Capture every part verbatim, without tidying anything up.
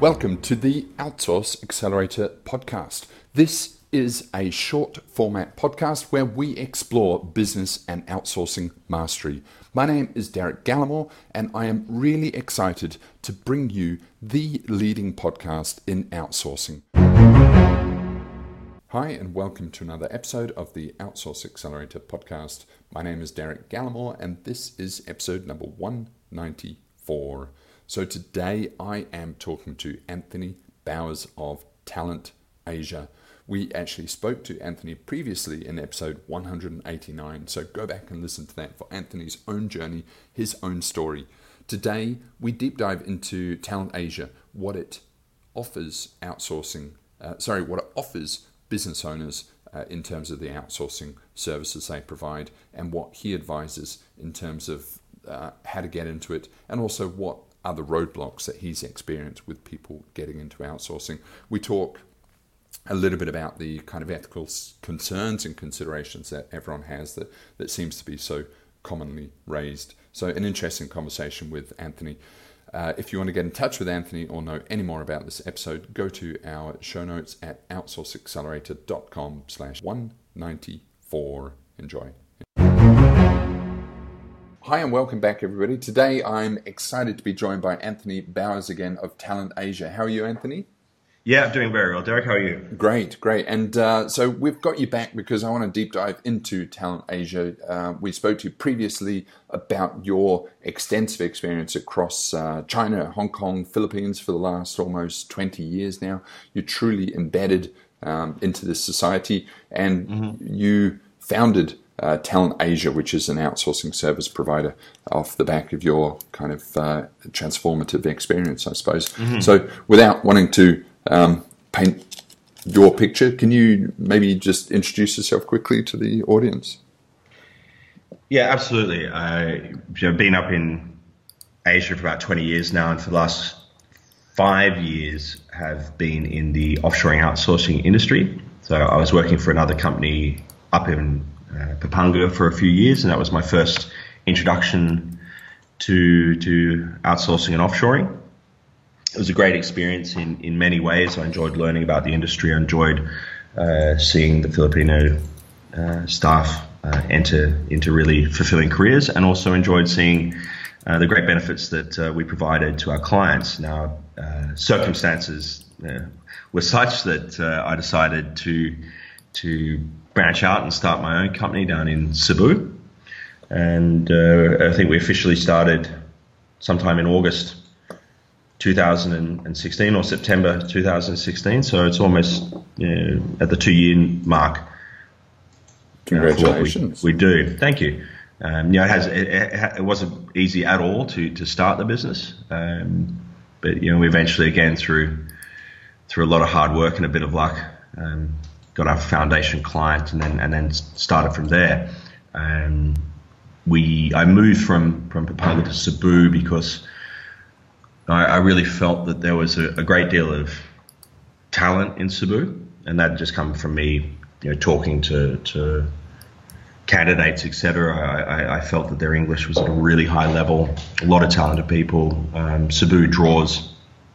Welcome to the Outsource Accelerator podcast. This is a short format podcast where we explore business and outsourcing mastery. My name is Derek Gallimore, and I am really excited to bring you the leading podcast in outsourcing. Hi, and welcome to another episode of the Outsource Accelerator podcast. My name is Derek Gallimore, and this is episode number one ninety-four. So today I am talking to Anthony Bowers of Talent Asia. We actually spoke to Anthony previously in episode one eighty-nine, so go back and listen to that for Anthony's own journey, his own story. Today we deep dive into Talent Asia, what it offers outsourcing, uh, sorry, what it offers business owners uh, in terms of the outsourcing services they provide, and what he advises in terms of uh, how to get into it, and also what are the roadblocks that he's experienced with people getting into outsourcing. We talk a little bit about the kind of ethical concerns and considerations that everyone has that, that seems to be so commonly raised. So an interesting conversation with Anthony. Uh, if you want to get in touch with Anthony or know any more about this episode, go to our show notes at outsourceaccelerator.com slash 194. Enjoy. Hi and welcome back, everybody. Today I'm excited to be joined by Anthony Bowers again of Talent Asia. How are you, Anthony? Yeah, I'm doing very well. Derek, how are you? Great, great. And uh, so we've got you back because I want to deep dive into Talent Asia. Uh, we spoke to you previously about your extensive experience across uh, China, Hong Kong, Philippines for the last almost twenty years now. You're truly embedded um, into this society, and mm-hmm. you founded Uh, Talent Asia, which is an outsourcing service provider, off the back of your kind of uh, transformative experience, I suppose. Mm-hmm. So without wanting to um, paint your picture, can you maybe just introduce yourself quickly to the audience? Yeah, absolutely. I've been up in Asia for about twenty years now, and for the last five years have been in the offshoring outsourcing industry. So I was working for another company up in Uh, Papunya for a few years, and that was my first introduction to to outsourcing and offshoring. It was a great experience in, in many ways. I enjoyed learning about the industry. I enjoyed uh, seeing the Filipino uh, staff uh, enter into really fulfilling careers, and also enjoyed seeing uh, the great benefits that uh, we provided to our clients. Now, uh, circumstances uh, were such that uh, I decided to to branch out and start my own company down in Cebu, and uh, I think we officially started sometime in August two thousand sixteen or September two thousand sixteen. So it's almost you know, at the two-year mark. Congratulations! Uh, we, we do. Thank you. Um, you know, it has it, it wasn't easy at all to to start the business, um, but you know, we eventually, again through through a lot of hard work and a bit of luck, Um, got our foundation client, and then and then started from there. Um, we I moved from from Papunya to Cebu because I, I really felt that there was a, a great deal of talent in Cebu, and that just come from me, you know, talking to to candidates, et cetera. I, I felt that their English was at a really high level. A lot of talented people. Um, Cebu draws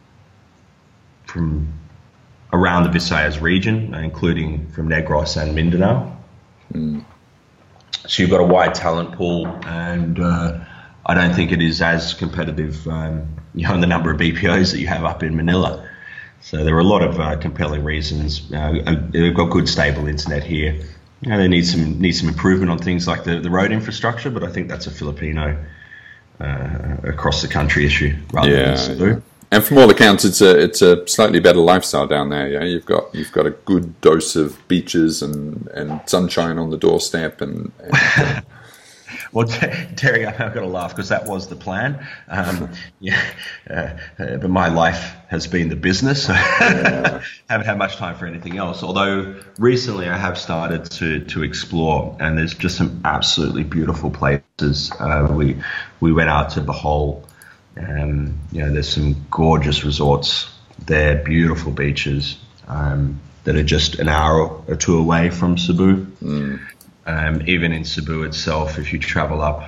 from around the Visayas region, including from Negros and Mindanao. Mm. So you've got a wide talent pool, and uh, I don't think it is as competitive, um, you know, in the number of B P Os that you have up in Manila. So there are a lot of uh, compelling reasons. Uh, we've got good, stable internet here. You know, they need some need some improvement on things like the, the road infrastructure, but I think that's a Filipino uh, across the country issue rather yeah, than Cebu. Yeah. And from all accounts, it's a it's a slightly better lifestyle down there. Yeah, you've got you've got a good dose of beaches and, and sunshine on the doorstep. And, and uh... well, Terry, I've got to laugh because that was the plan. Um, yeah, uh, uh, but my life has been the business, so yeah. haven't had much time for anything else. Although recently I have started to to explore, and there's just some absolutely beautiful places. Uh, we we went out to Bohol. Um, you know, there's some gorgeous resorts there, beautiful beaches um, that are just an hour or two away from Cebu. Mm. Um, even in Cebu itself, if you travel up,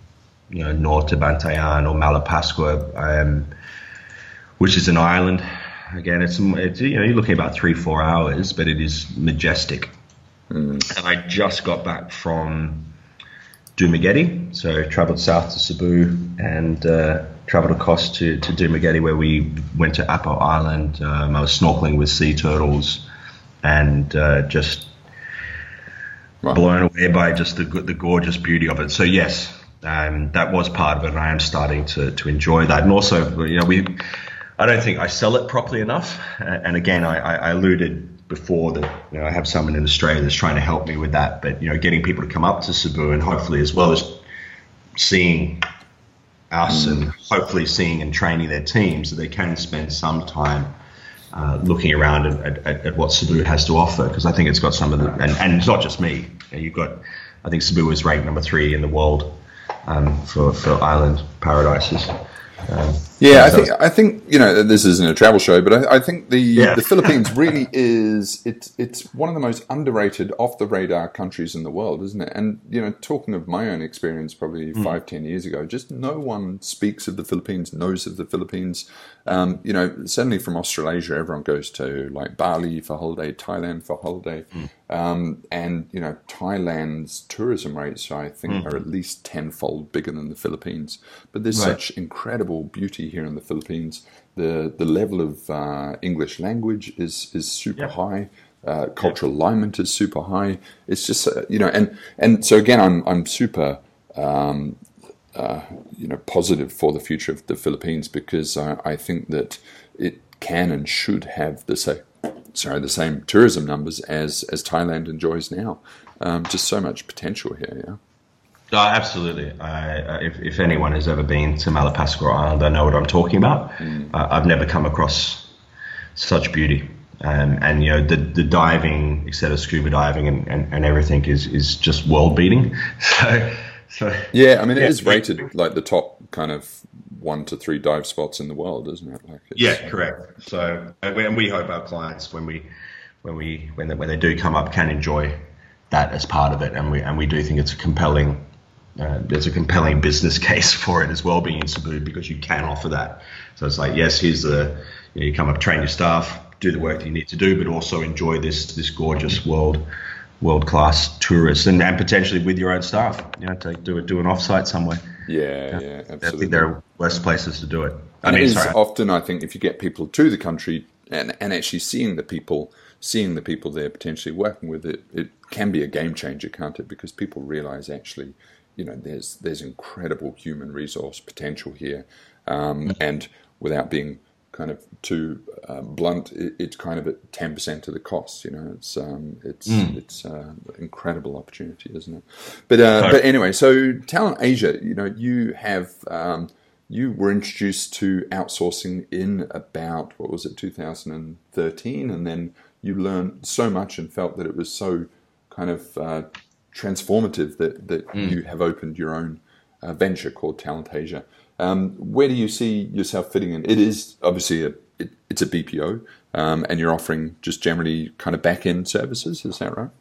you know, north to Bantayan or Malapascua, um, which is an island again, it's, it's you know you're looking at about three four hours, but it is majestic. Mm. And I just got back from Dumaguete, so travelled south to Cebu and uh, travelled across to to Dumaguete, where we went to Apo Island. Um, I was snorkeling with sea turtles, and uh, just wow. blown away by just the the gorgeous beauty of it. So yes. Um, that was part of it, and I am starting to, to enjoy that. And also, you know, we, I don't think I sell it properly enough. And again, I, I alluded before that, you know, I have someone in Australia that's trying to help me with that. But, you know, getting people to come up to Cebu and hopefully, as well as seeing us mm. and hopefully seeing and training their teams, that they can spend some time uh, looking around at, at, at what Cebu has to offer. Because I think it's got some of the, and, and it's not just me. You know, you've got, I think Cebu is ranked number three in the world. Um, for, for island paradises. Um, yeah, I think I think you know this isn't a travel show, but I, I think the yeah. the Philippines really is it's it's one of the most underrated, off the radar countries in the world, isn't it? And you know, talking of my own experience, probably mm. five ten years ago, just no one speaks of the Philippines, knows of the Philippines. Um, you know, certainly from Australasia, everyone goes to like Bali for holiday, Thailand for holiday, mm. um, and you know, Thailand's tourism rates I think mm. are at least tenfold bigger than the Philippines. But there's right. such incredible beauty here in the Philippines. The the level of uh, English language is is super yep. high. Uh, cultural yep. alignment is super high. It's just uh, you know, and and so again, I'm I'm super. Um, Uh, you know, positive for the future of the Philippines, because uh, I think that it can and should have the same, sorry, the same tourism numbers as as Thailand enjoys now. Um, just so much potential here. Yeah. Oh, absolutely. I, if, if anyone has ever been to Malapascua Island, I know what I'm talking about. Mm. Uh, I've never come across such beauty. Um, and you know, the the diving, instead of scuba diving and, and, and everything, is is just world beating. So. So, yeah, I mean, it yeah. is rated like the top kind of one to three dive spots in the world, isn't it? Like it's, yeah, correct. So, and we, and we hope our clients, when we, when we, when they, when they do come up, can enjoy that as part of it, and we and we do think it's a compelling, uh, there's a compelling business case for it as well, being in Cebu, because you can offer that. So it's like, yes, here's the, you know, you come up, train your staff, do the work that you need to do, but also enjoy this this gorgeous world. world-class tourists, and, and potentially with your own staff, you know, to do it, do an offsite somewhere. Yeah, yeah, yeah, absolutely. I think there are worse places to do it. I and mean, it is sorry. often, I think, if you get people to the country and, and actually seeing the people, seeing the people they're potentially working with, it, it can be a game changer, can't it? Because people realize actually, you know, there's there's incredible human resource potential here, um, and without being kind of too uh, blunt, it, it's kind of at ten percent of the cost. You know, it's um, it's mm. it's uh, incredible opportunity, isn't it? But uh, but anyway, so Talent Asia, you know, you have um, you were introduced to outsourcing in about, what was it, two thousand thirteen, and then you learned so much and felt that it was so kind of uh, transformative that that mm. you have opened your own uh, venture called Talent Asia. Um, where do you see yourself fitting in? It is obviously a it, it's a B P O, um, and you're offering just generally kind of back end services. Is that right?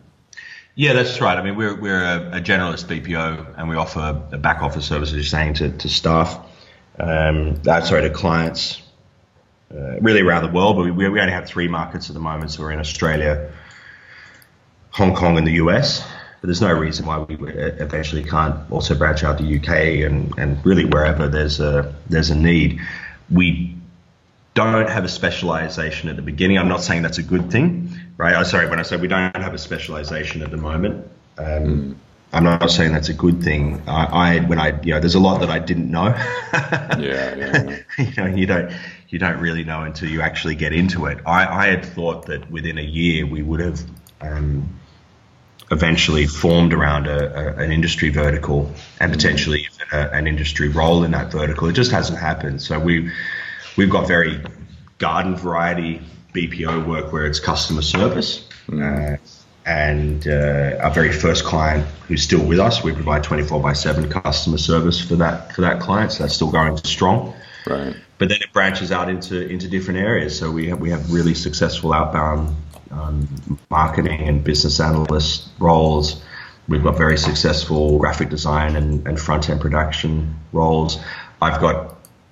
Yeah, that's right. I mean, we're we're a, a generalist B P O, and we offer a back office services, you're saying, to to staff. Um, uh, sorry, to clients, uh, really around the world. But we we only have three markets at the moment. So we're in Australia, Hong Kong, and the U S. But there's no reason why we eventually can't also branch out to U K and, and really wherever there's a there's a need. We don't have a specialization at the beginning. I'm not saying that's a good thing, right? I'm sorry, when I say we don't have a specialization at the moment, um, mm. I'm not saying that's a good thing. I, I when I you know there's a lot that I didn't know. yeah, yeah. you know, you don't you don't really know until you actually get into it. I, I had thought that within a year we would have. Um, eventually formed around a, a, an industry vertical and potentially a, an industry role in that vertical. It just hasn't happened. So we, we've got very garden variety B P O work where it's customer service. Mm. Uh, and uh, our very first client who's still with us, we provide twenty-four by seven customer service for that for that client. So that's still going strong. Right. But then it branches out into into different areas. So we have we have really successful outbound Um, marketing and business analyst roles. We've got very successful graphic design and, and front-end production roles. I've got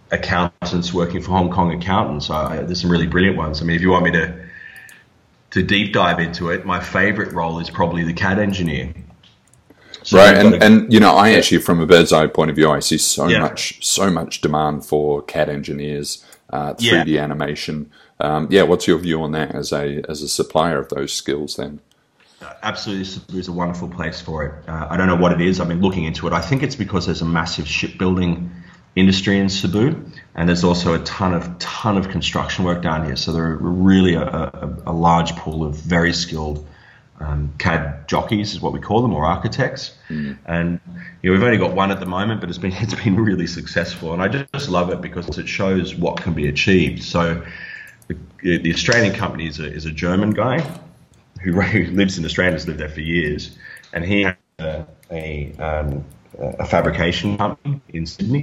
accountants working for Hong Kong accountants. I, there's some really brilliant ones. I mean, if you want me to to deep dive into it, my favorite role is probably the C A D engineer. So right, and, a, and you know, I actually, from a bird's eye point of view, I see so yeah. much, so much demand for C A D engineers, uh, three D yeah. animation. Um, yeah, what's your view on that as a as a supplier of those skills then? Absolutely, Cebu is a wonderful place for it. Uh, I don't know what it is. I've been looking into it. I think it's because there's a massive shipbuilding industry in Cebu, and there's also a ton of ton of construction work down here. So there are really a, a, a large pool of very skilled um, C A D jockeys, is what we call them, or architects. Mm. And you know, we've only got one at the moment, but it's been it's been really successful, and I just love it because it shows what can be achieved. So the, the Australian company is a, is a German guy who, who lives in Australia, has lived there for years, and he has a, a, um, a fabrication company in Sydney.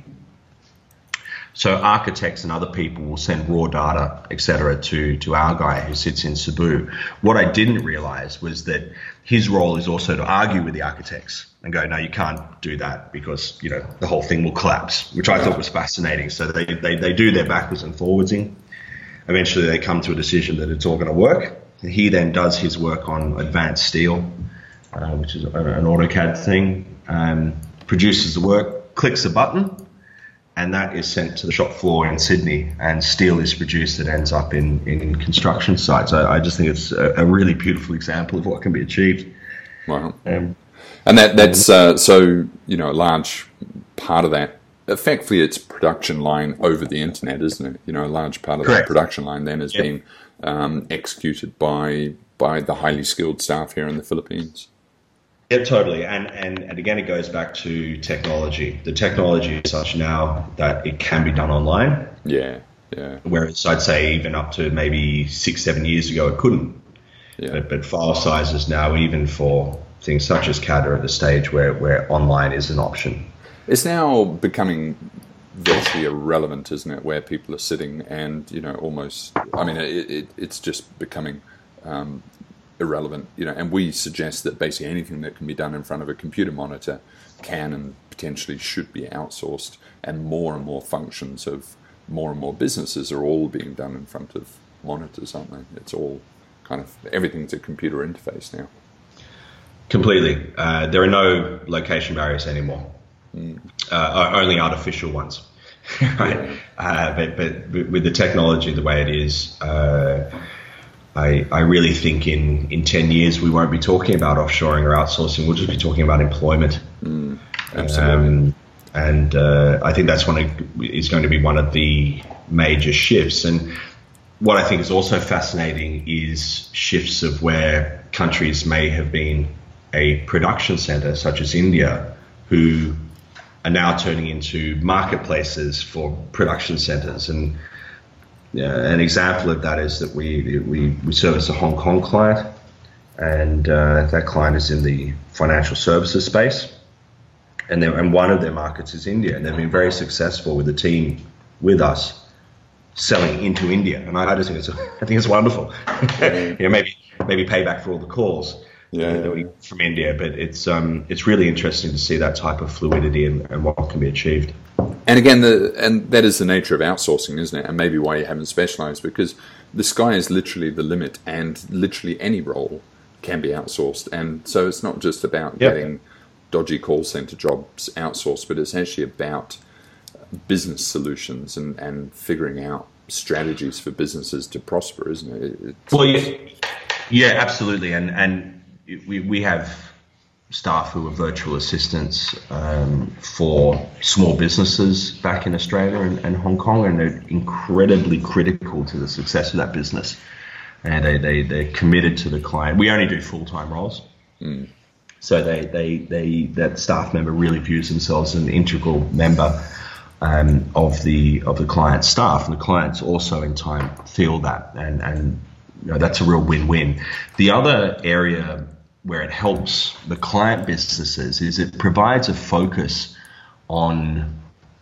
So architects and other people will send raw data, et cetera, to, to our guy who sits in Cebu. What I didn't realize was that his role is also to argue with the architects and go, no, you can't do that because, you know, the whole thing will collapse, which I thought was fascinating. So they, they, they do their backwards and forwardsing. Eventually they come to a decision that it's all going to work. He then does his work on advanced steel, uh, which is an AutoCAD thing, um, produces the work, clicks a button, and that is sent to the shop floor in Sydney, and steel is produced that ends up in, in construction sites. I, I just think it's a, a really beautiful example of what can be achieved. Wow. Um, and that that's uh, so, you know, a large part of that, effectively it's production line over the internet, isn't it? You know, a large part of Correct. That production line then is yep. being um, executed by by the highly skilled staff here in the Philippines. Yeah, totally. And, and and again, it goes back to technology. The technology is such now that it can be done online. Yeah, yeah. Whereas I'd say even up to maybe six, seven years ago, it couldn't. Yeah. But, but file sizes now, even for things such as C A D, are at the stage where, where online is an option. It's now becoming virtually irrelevant, isn't it, where people are sitting and, you know, almost, I mean, it, it, it's just becoming um, irrelevant, you know, and we suggest that basically anything that can be done in front of a computer monitor can and potentially should be outsourced, and more and more functions of more and more businesses are all being done in front of monitors, aren't they? It's all kind of, everything's a computer interface now. Completely. Uh, there are no location barriers anymore. Mm. Uh, only artificial ones, right? Uh, but, but with the technology the way it is, uh, I, I really think in, in ten years we won't be talking about offshoring or outsourcing. We'll just be talking about employment. Mm, absolutely. Um, and uh, I think that's one of, is going to be one of the major shifts. And what I think is also fascinating is shifts of where countries may have been a production center, such as India, who are now turning into marketplaces for production centers. And uh, an example of that is that we, we, we service a Hong Kong client, and uh, that client is in the financial services space. And, and one of their markets is India, and they've been very successful with the team with us selling into India. And I, I just think it's, I think it's wonderful. you know, maybe maybe payback for all the calls. Yeah, that we from India, but it's um it's really interesting to see that type of fluidity and, and what can be achieved. And again, the and that is the nature of outsourcing, isn't it? And maybe why you haven't specialised, because the sky is literally the limit, and literally any role can be outsourced. And so it's not just about yep. getting dodgy call centre jobs outsourced, but it's actually about business solutions and, and figuring out strategies for businesses to prosper, isn't it? It's, well, yeah, yeah, absolutely, and and. We, we have staff who are virtual assistants um, for small businesses back in Australia and, and Hong Kong, and they're incredibly critical to the success of that business. And they, they, they're committed to the client. We only do full-time roles. Mm. So they, they, they, that staff member really views themselves as an integral member um, of the of the client's staff. And the clients also in time feel that, and, and you know, that's a real win-win. The other area where it helps the client businesses is it provides a focus on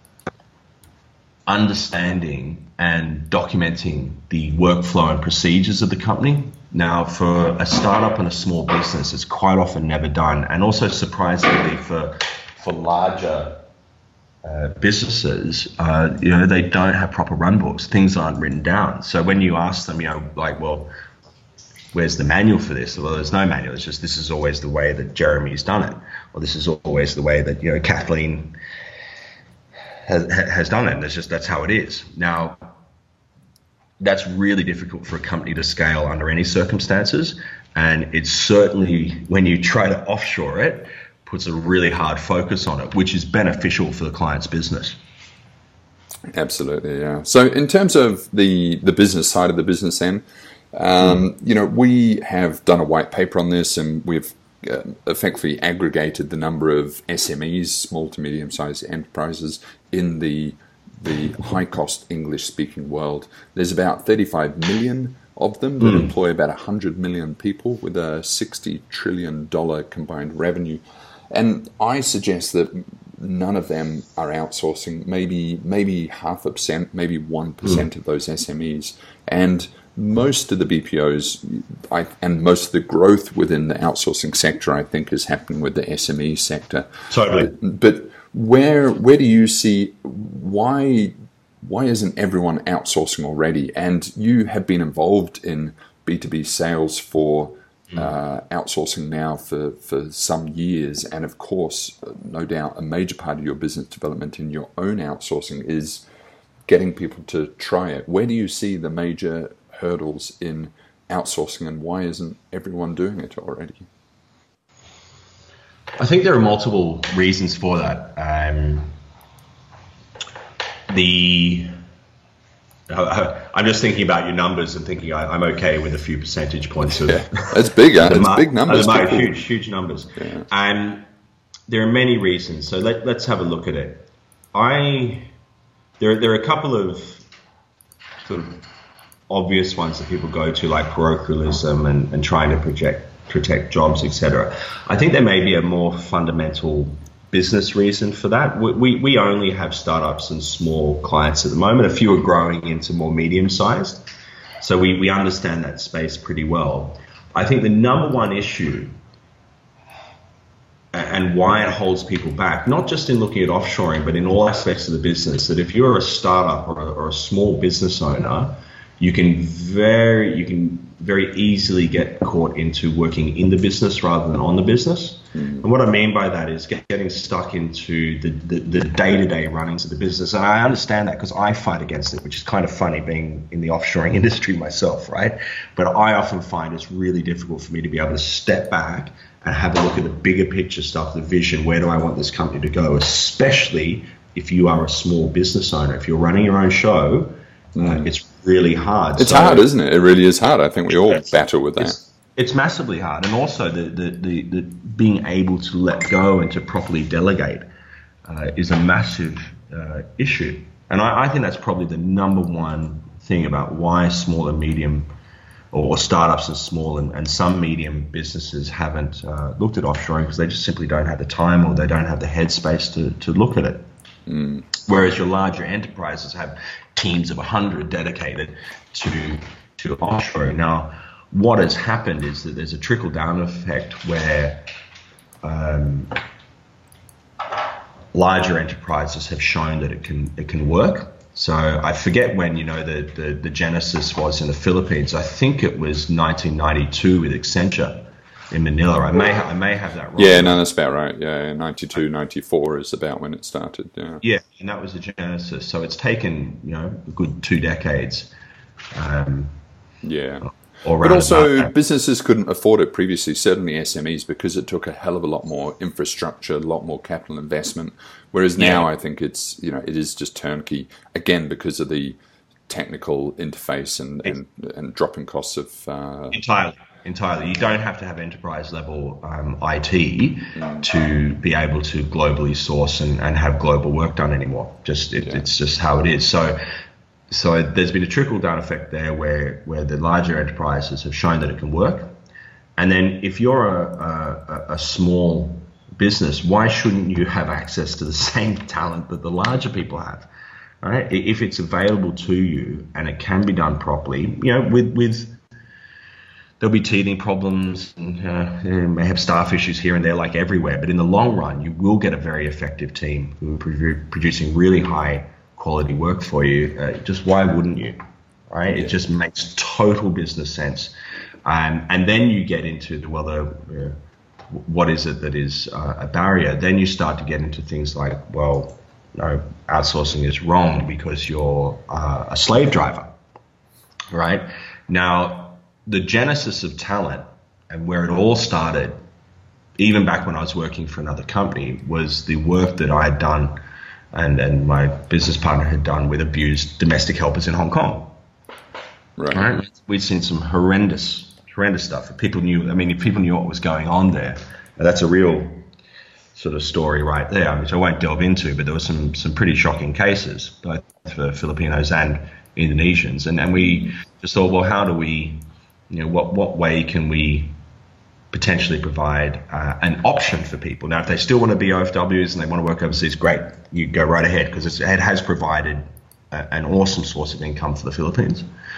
understanding and documenting the workflow and procedures of the company. Now, for a startup and a small business, it's quite often never done. And also, surprisingly, for for larger uh, businesses, uh, you know, they don't have proper run books. Things aren't written down. So when you ask them, you know, like, well, where's the manual for this? Well, there's no manual. It's just this is always the way that Jeremy's done it, or this is always the way that, you know, Kathleen has, has done it. And it's just that's how it is. Now, that's really difficult for a company to scale under any circumstances, and it's certainly, when you try to offshore it, puts a really hard focus on it, which is beneficial for the client's business. Absolutely, yeah. So in terms of the the business side of the business then, um, mm. you know, we have done a white paper on this, and we've uh, effectively aggregated the number of S M Es, small to medium-sized enterprises, in the the high-cost English-speaking world. There's about thirty-five million of them that mm. employ about one hundred million people with a sixty trillion dollars combined revenue. And I suggest that none of them are outsourcing, maybe maybe half a percent, maybe one percent mm. of those S M Es. And most of the B P Os I, and most of the growth within the outsourcing sector, I think, is happening with the S M E sector. Totally. But, but Where where do you see why why isn't everyone outsourcing already? And you have been involved in B two B sales for uh, outsourcing now for, for some years, and of course, no doubt, a major part of your business development in your own outsourcing is getting people to try it. Where do you see the major hurdles in outsourcing, and why isn't everyone doing it already? I think there are multiple reasons for that. Um, the uh, I'm just thinking about your numbers and thinking I, I'm okay with a few percentage points of. Yeah, it's big. It's mar- big numbers. Mar- huge, huge numbers. Yeah. And there are many reasons. So let, let's have a look at it. I there there are a couple of sort of obvious ones that people go to, like parochialism and, and trying to project. protect jobs, et cetera. I think there may be a more fundamental business reason for that. We, we, we only have startups and small clients at the moment. A few are growing into more medium-sized. So we, we understand that space pretty well. I think the number one issue and why it holds people back, not just in looking at offshoring, but in all aspects of the business, that if you're a startup or a, or a small business owner, you can very you can very easily get caught into working in the business rather than on the business. Mm. And what I mean by that is get, getting stuck into the, the, the day-to-day runnings of the business. And I understand that because I fight against it, which is kind of funny being in the offshoring industry myself, right? But I often find it's really difficult for me to be able to step back and have a look at the bigger picture stuff, the vision. Where do I want this company to go? Especially if you are a small business owner. If you're running your own show, mm. uh, it's really hard. It's so, hard, isn't it? It really is hard. I think we all battle with that. It's, it's massively hard. And also the, the, the, the being able to let go and to properly delegate uh, is a massive uh, issue. And I, I think that's probably the number one thing about why small and medium or startups and small and, and some medium businesses haven't uh, looked at offshoring, because they just simply don't have the time or they don't have the headspace to, to look at it. Mm. Whereas your larger enterprises have teams of one hundred dedicated to to offshoring. Now, what has happened is that there's a trickle-down effect where um, larger enterprises have shown that it can it can work. So I forget when, you know, the, the, the genesis was in the Philippines. I think it was nineteen ninety-two with Accenture in Manila. I may ha- I may have that wrong. Yeah, no, that's about right. Yeah, ninety-two, ninety-four is about when it started. Yeah, yeah, and that was the genesis. So it's taken, you know, a good two decades. Um, yeah. But also, businesses couldn't afford it previously, certainly S M Es, because it took a hell of a lot more infrastructure, a lot more capital investment. Whereas now, yeah. I think it's, you know, it is just turnkey, again, because of the technical interface and, and, and dropping costs of... Uh, entirely, entirely. You don't have to have enterprise level um, I T mm. to be able to globally source and, and have global work done anymore. Just it, yeah. It's just how it is. So... So there's been a trickle-down effect there where, where the larger enterprises have shown that it can work. And then if you're a, a, a small business, why shouldn't you have access to the same talent that the larger people have? Right? If it's available to you and it can be done properly, you know, with, with there'll be teething problems, and, uh, you may have staff issues here and there, like everywhere. But in the long run, you will get a very effective team who are produ- producing really high quality work for you. Uh, just why wouldn't you? Right? Yeah. It just makes total business sense. Um, and then you get into the, well, the, uh, what is it that is uh, a barrier? Then you start to get into things like, well, no, outsourcing is wrong because you're uh, a slave driver, right? Now, the genesis of talent and where it all started, even back when I was working for another company, was the work that I had done and, and my business partner had done with abused domestic helpers in Hong Kong. Right. right? We'd seen some horrendous, horrendous stuff. If people knew, I mean, if people knew what was going on there, that's a real sort of story right there, which I won't delve into, but there were some some pretty shocking cases, both for Filipinos and Indonesians. And, and we just thought, well, how do we, you know, what, what way can we potentially provide uh, an option for people? Now, if they still want to be O F Ws and they want to work overseas, great, you go right ahead, because it has provided a, an awesome source of income for the Philippines.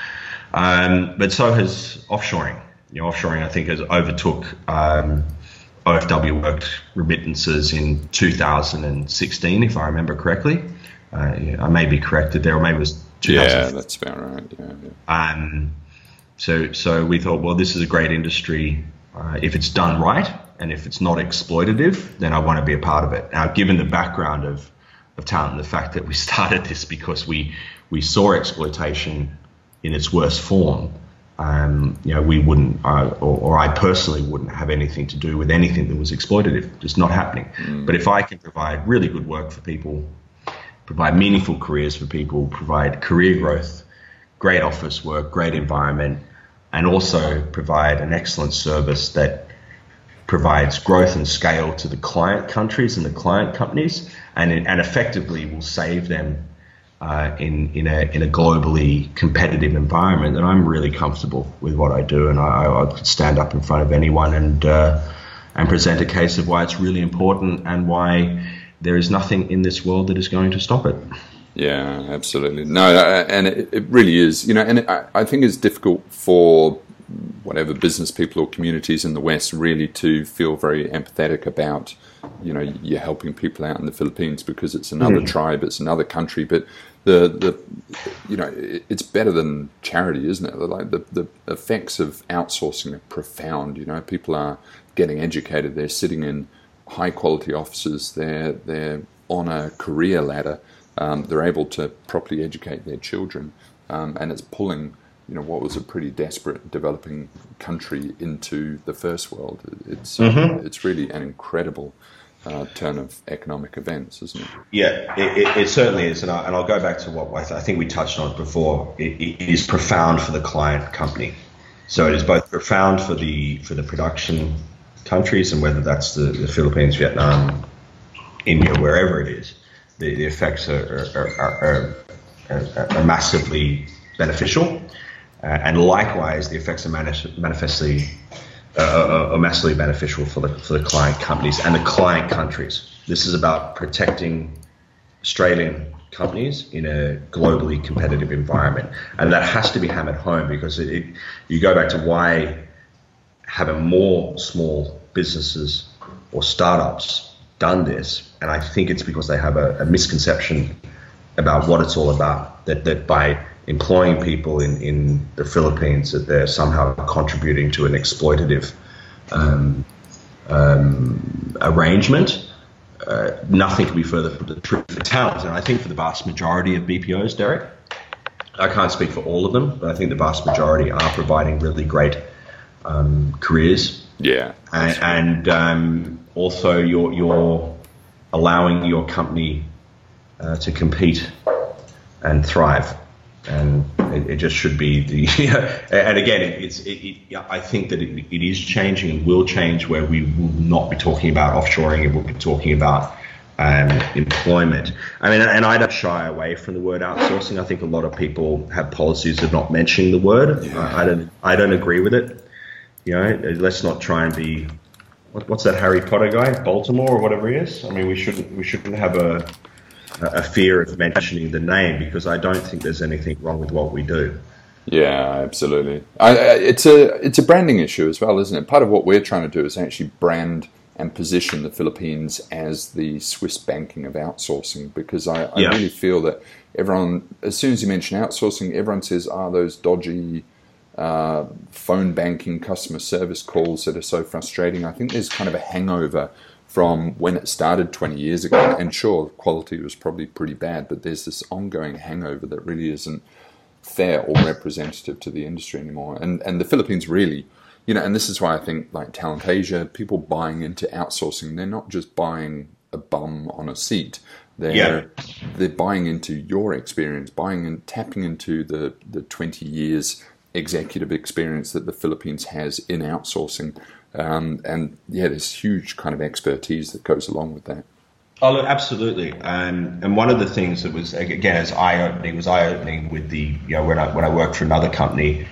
Um, but so has offshoring. You know, offshoring, I think, has overtook um, O F W worked remittances in two thousand sixteen, if I remember correctly. Uh, yeah, I may be corrected there, or maybe it was two thousand. Yeah, that's about right. Yeah, yeah. Um, so, so we thought, well, this is a great industry. Uh, if it's done right and if it's not exploitative, then I want to be a part of it. Now, given the background of, of talent and the fact that we started this because we, we saw exploitation in its worst form, um, you know, we wouldn't, uh, or, or I personally wouldn't have anything to do with anything that was exploitative, just not happening. Mm. But if I can provide really good work for people, provide meaningful careers for people, provide career growth, great office work, great environment, and also provide an excellent service that provides growth and scale to the client countries and the client companies, and and effectively will save them uh, in in a in a globally competitive environment, then I'm really comfortable with what I do, and I, I could stand up in front of anyone and uh, and present a case of why it's really important and why there is nothing in this world that is going to stop it. Yeah, absolutely. No, and it, it really is, you know, and it, I, I think it's difficult for whatever business people or communities in the West really to feel very empathetic about, you know, you're helping people out in the Philippines because it's another mm. tribe, it's another country, but the, the you know, it, it's better than charity, isn't it? Like the, the effects of outsourcing are profound, you know, people are getting educated, they're sitting in high quality offices, they're, they're on a career ladder. Um, they're able to properly educate their children, um, and it's pulling, you know, what was a pretty desperate developing country into the first world. It's mm-hmm. it's really an incredible uh, turn of economic events, isn't it? Yeah, it, it, it certainly is, and, I, and I'll go back to what I think we touched on before. It, it is profound for the client company, so it is both profound for the for the production countries, and whether that's the, the Philippines, Vietnam, India, wherever it is. The, the effects are, are, are, are, are massively beneficial, uh, and likewise, the effects are manif- manifestly uh, are massively beneficial for the for the client companies and the client countries. This is about protecting Australian companies in a globally competitive environment, and that has to be hammered home, because it, it, you go back to why having more small businesses or startups done this, and I think it's because they have a, a misconception about what it's all about, that, that by employing people in, in the Philippines, that they're somehow contributing to an exploitative um, um, arrangement. Uh, nothing can be further from the truth. For talent, and I think for the vast majority of B P Os, Derek, I can't speak for all of them, but I think the vast majority are providing really great um, careers. Yeah, and, and um, also you're you're allowing your company uh, to compete and thrive, and it, it just should be the. And again, it, it's it, it, I think that it, it is changing and will change, where we will not be talking about offshoring, and we'll be talking about um, employment. I mean, and I don't shy away from the word outsourcing. I think a lot of people have policies of not mentioning the word. Yeah. I, I don't I don't agree with it. You know, let's not try and be, what, what's that Harry Potter guy, Baltimore or whatever he is? I mean, we shouldn't we shouldn't have a a fear of mentioning the name, because I don't think there's anything wrong with what we do. Yeah, absolutely. I, I, it's a it's a branding issue as well, isn't it? Part of what we're trying to do is actually brand and position the Philippines as the Swiss banking of outsourcing, because I, I Yeah. really feel that everyone, as soon as you mention outsourcing, everyone says, "Ah, those dodgy uh, phone banking customer service calls that are so frustrating." I think there's kind of a hangover from when it started twenty years ago, and sure, quality was probably pretty bad, but there's this ongoing hangover that really isn't fair or representative to the industry anymore. And and the Philippines really, you know, and this is why I think like Talent Asia, people buying into outsourcing, they're not just buying a bum on a seat. They're Yeah. they're buying into your experience, buying and tapping into the the twenty years executive experience that the Philippines has in outsourcing. Um, and yeah, there's huge kind of expertise that goes along with that. Oh, look, absolutely. Um, and one of the things that was, again, as eye-opening, was eye-opening with the, you know, when I, when I worked for another company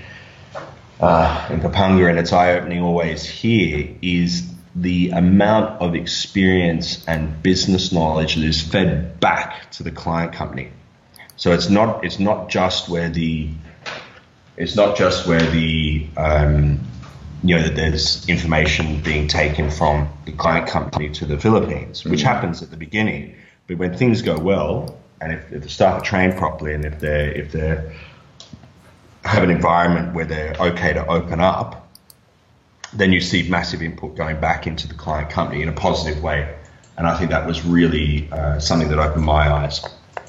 uh, in Papuanga, and it's eye-opening always here, is the amount of experience and business knowledge that is fed back to the client company. So it's not, it's not just where the, it's not just where the, um, you know, that there's information being taken from the client company to the Philippines, which mm. happens at the beginning. But when things go well, and if, if the staff are trained properly, and if they if they have an environment where they're okay to open up, then you see massive input going back into the client company in a positive way. And I think that was really uh, something that opened my eyes.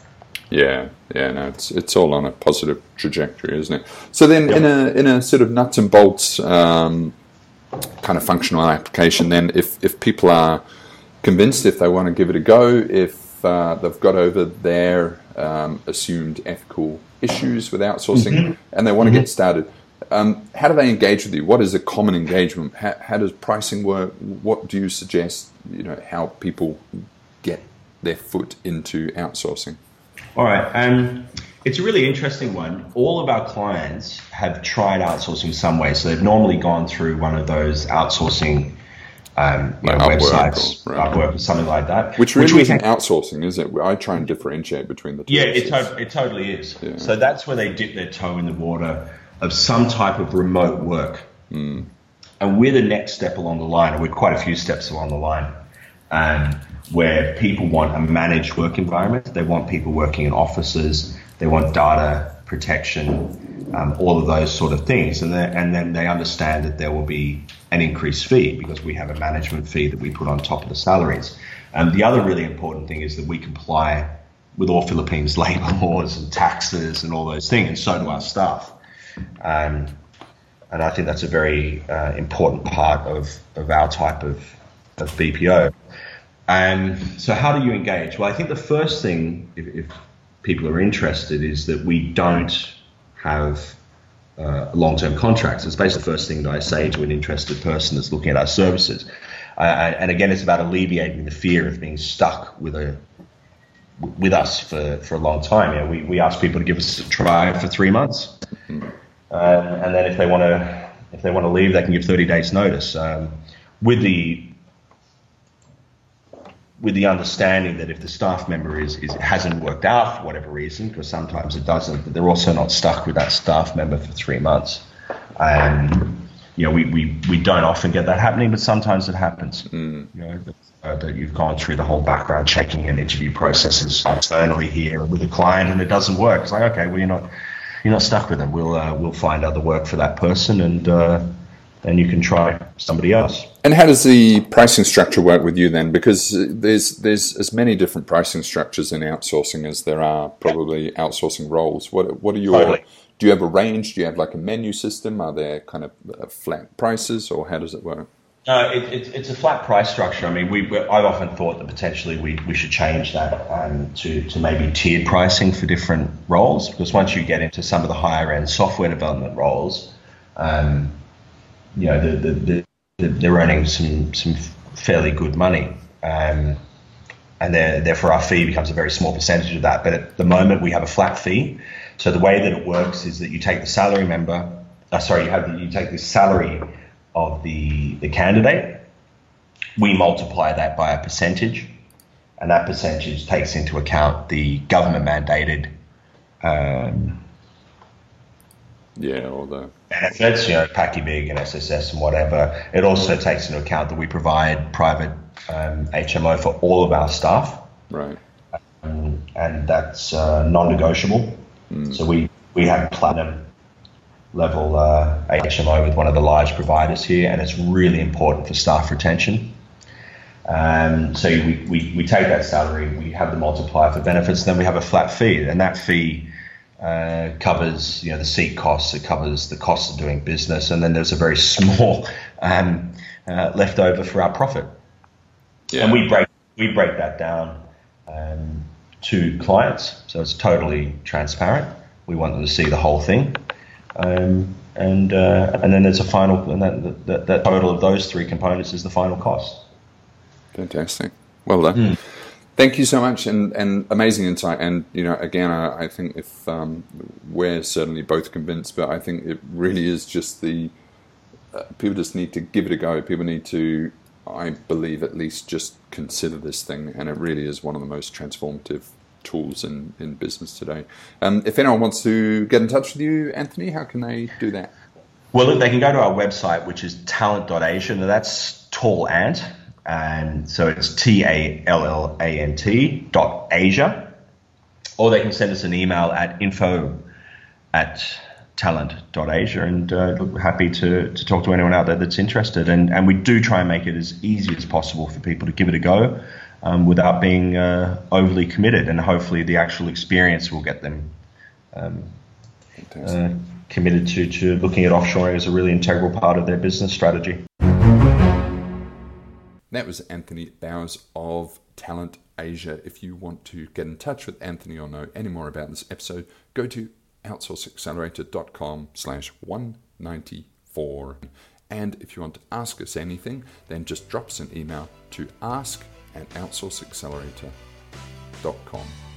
Yeah, yeah, no, it's it's all on a positive trajectory, isn't it? So then, Yep. in a in a sort of nuts and bolts um, kind of functional application, then if if people are convinced, if they want to give it a go, if uh, they've got over their um, assumed ethical issues with outsourcing, mm-hmm. and they want to mm-hmm. get started, um, how do they engage with you? What is a common engagement? How, how does pricing work? What do you suggest? You know, how people get their foot into outsourcing? All right. Um, it's a really interesting one. All of our clients have tried outsourcing some way. So they've normally gone through one of those outsourcing um, you like know, Upwork websites, or, right. Upwork or something like that. Which really which isn't outsourcing, is it? I try and differentiate between the two. Yeah, it, to- it totally is. Yeah. So that's where they dip their toe in the water of some type of remote work. Mm. And we're the next step along the line, and we're quite a few steps along the line. Um, where people want a managed work environment. They want people working in offices. They want data protection, um, all of those sort of things. And then, and then they understand that there will be an increased fee because we have a management fee that we put on top of the salaries. And the other really important thing is that we comply with all Philippines labor laws and taxes and all those things, and so do our staff. Um, and I think that's a very uh, important part of, of our type of, of B P O. Um, so how do you engage? Well, I think the first thing, if, if people are interested, is that we don't have uh, long-term contracts. It's basically the first thing that I say to an interested person that's looking at our services. Uh, and again, it's about alleviating the fear of being stuck with a with us for, for a long time. You know, we, we ask people to give us a try for three months. Mm-hmm. uh, and then if they want to if they want to leave, they can give thirty days notice. Um, with the with the understanding that if the staff member is, is hasn't worked out for whatever reason, because sometimes it doesn't, but they're also not stuck with that staff member for three months. And, you know, we, we, we don't often get that happening, but sometimes it happens. Mm. You know, that, uh, that you've gone through the whole background checking and interview processes internally here with a client and it doesn't work. It's like, okay, well, you're not, you're not stuck with them. We'll, uh, we'll find other work for that person, and, uh, then you can try somebody else. And how does the pricing structure work with you then? Because there's there's as many different pricing structures in outsourcing as there are probably outsourcing roles. What what are your totally. Do you have a range? Do you have like a menu system? Are there kind of flat prices, or how does it work? Uh, it, it, it's a flat price structure. I mean, we I've often thought that potentially we, we should change that um, to to maybe tiered pricing for different roles, because once you get into some of the higher end software development roles, um, you know, the, the, the, they're earning some some fairly good money, um, and therefore our fee becomes a very small percentage of that. But at the moment, we have a flat fee. So the way that it works is that you take the salary member, uh, sorry, you have the, you take the salary of the the candidate. We multiply that by a percentage, and that percentage takes into account the government mandated Um, Yeah, all the benefits, you know, PackyBig and S S S and whatever. It also takes into account that we provide private um, H M O for all of our staff. Right. Um, and that's uh, non-negotiable. Mm. So we, we have platinum level uh, H M O with one of the large providers here, and it's really important for staff retention. Um, so we, we, we take that salary, we have the multiplier for benefits, and then we have a flat fee, and that fee uh, covers, you know, the seat costs, it covers the costs of doing business, and then there's a very small um, uh, leftover for our profit. Yeah. And we break we break that down um, to clients, so it's totally transparent. We want them to see the whole thing, um, and uh, and then there's a final, and that, that that total of those three components is the final cost. Fantastic. Well done. Mm. Thank you so much, and, and amazing insight. And, you know, again, I, I think if um, we're certainly both convinced, but I think it really is just the, uh, people just need to give it a go. People need to, I believe, at least just consider this thing. And it really is one of the most transformative tools in, in business today. Um, if anyone wants to get in touch with you, Anthony, how can they do that? Well, look, they can go to our website, which is talent dot asia, and that's tall ant. And so it's T A L L A N T dot Asia, or they can send us an email at info at talent dot asia, and uh, look, happy to, to talk to anyone out there that's interested. And, and we do try and make it as easy as possible for people to give it a go um, without being uh, overly committed, and hopefully the actual experience will get them um, uh, committed to, to looking at offshoring as a really integral part of their business strategy. That was Anthony Bowers of Talent Asia. If you want to get in touch with Anthony or know any more about this episode, go to outsource accelerator dot com slash one ninety-four. And if you want to ask us anything, then just drop us an email to ask at outsource accelerator dot com.